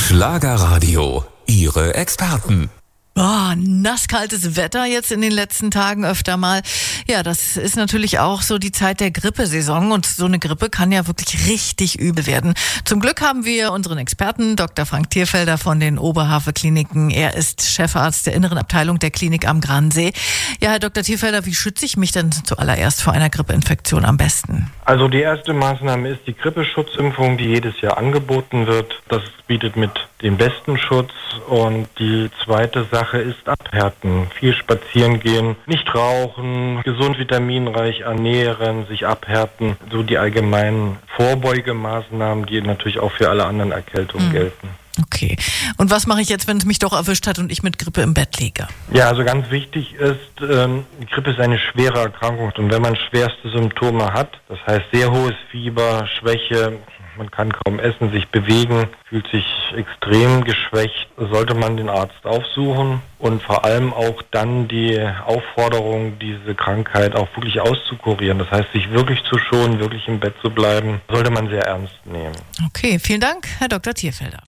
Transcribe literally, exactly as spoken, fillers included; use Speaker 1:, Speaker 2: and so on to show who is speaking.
Speaker 1: Schlagerradio, Ihre Experten.
Speaker 2: Oh, nasskaltes Wetter jetzt in den letzten Tagen öfter mal. Ja, das ist natürlich auch so die Zeit der Grippesaison und so eine Grippe kann ja wirklich richtig übel werden. Zum Glück haben wir unseren Experten, Doktor Frank Thierfelder von den Oberhavel-Kliniken. Er ist Chefarzt der inneren Abteilung der Klinik am Gransee. Ja, Herr Doktor Thierfelder, wie schütze ich mich denn zuallererst vor einer Grippeinfektion am besten?
Speaker 3: Also die erste Maßnahme ist die Grippeschutzimpfung, die jedes Jahr angeboten wird. Das bietet mit den besten Schutz. Und die zweite Sache ist abhärten. Viel spazieren gehen, nicht rauchen, gesund vitaminreich ernähren, sich abhärten. So die allgemeinen Vorbeugemaßnahmen, die natürlich auch für alle anderen Erkältungen mhm. gelten.
Speaker 2: Okay. Und was mache ich jetzt, wenn es mich doch erwischt hat und ich mit Grippe im Bett liege?
Speaker 3: Ja, also ganz wichtig ist, ähm, Grippe ist eine schwere Erkrankung. Und wenn man schwerste Symptome hat, das heißt sehr hohes Fieber, Schwäche, man kann kaum essen, sich bewegen, fühlt sich extrem geschwächt, sollte man den Arzt aufsuchen und vor allem auch dann die Aufforderung, diese Krankheit auch wirklich auszukurieren. Das heißt, sich wirklich zu schonen, wirklich im Bett zu bleiben, sollte man sehr ernst nehmen.
Speaker 2: Okay, vielen Dank, Herr Doktor Thierfelder.